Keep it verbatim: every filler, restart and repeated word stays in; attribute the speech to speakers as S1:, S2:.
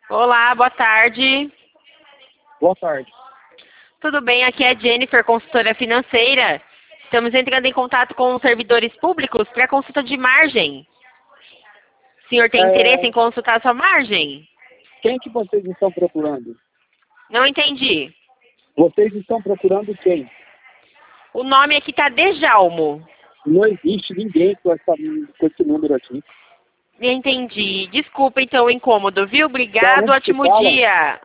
S1: Olá, boa tarde.
S2: Boa tarde.
S1: Tudo bem? Aqui é a Jennifer, consultora financeira. Estamos entrando em contato com os servidores públicos para consulta de margem. O senhor tem interesse em
S2: É,
S1: consultar sua margem?
S2: quem que vocês estão procurando?
S1: Não entendi.
S2: Vocês estão procurando quem?
S1: O nome aqui está Dejalmo.
S2: Não existe ninguém com, essa, com esse número aqui.
S1: Entendi. Desculpa então o incômodo, viu?
S2: Da
S1: Obrigado,
S2: onde se
S1: ótimo
S2: fala?
S1: dia.